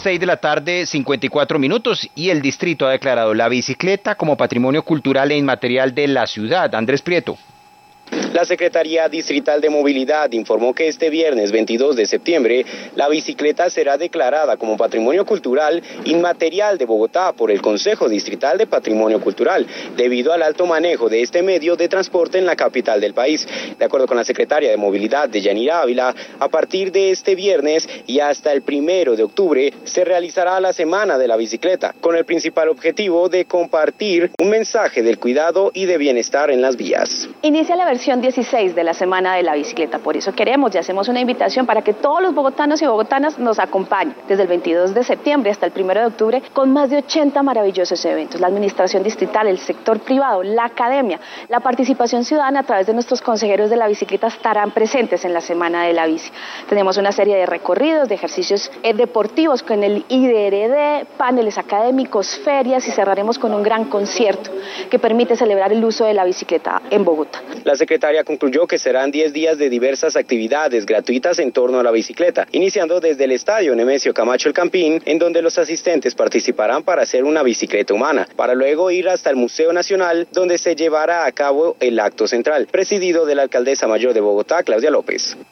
6 de la tarde, 54 minutos, y el distrito ha declarado la bicicleta como patrimonio cultural e inmaterial de la ciudad. Andrés Prieto. La Secretaría Distrital de Movilidad informó que este viernes 22 de septiembre la bicicleta será declarada como Patrimonio Cultural Inmaterial de Bogotá por el Consejo Distrital de Patrimonio Cultural, debido al alto manejo de este medio de transporte en la capital del país. De acuerdo con la Secretaria de Movilidad, Deyanira Ávila, a partir de este viernes y hasta el 1 de octubre se realizará la Semana de la Bicicleta, con el principal objetivo de compartir un mensaje del cuidado y de bienestar en las vías. Inicia la versión 16 de la Semana de la Bicicleta, por eso queremos y hacemos una invitación para que todos los bogotanos y bogotanas nos acompañen desde el 22 de septiembre hasta el 1 de octubre con más de 80 maravillosos eventos. La administración distrital, el sector privado, la academia, la participación ciudadana a través de nuestros consejeros de la bicicleta estarán presentes en la Semana de la Bici. Tenemos una serie de recorridos, de ejercicios deportivos con el IDRD, paneles académicos, ferias y cerraremos con un gran concierto que permite celebrar el uso de la bicicleta en Bogotá. La secretaria concluyó que serán 10 días de diversas actividades gratuitas en torno a la bicicleta, iniciando desde el Estadio Nemesio Camacho El Campín, en donde los asistentes participarán para hacer una bicicleta humana, para luego ir hasta el Museo Nacional, donde se llevará a cabo el acto central, presidido de la alcaldesa mayor de Bogotá, Claudia López.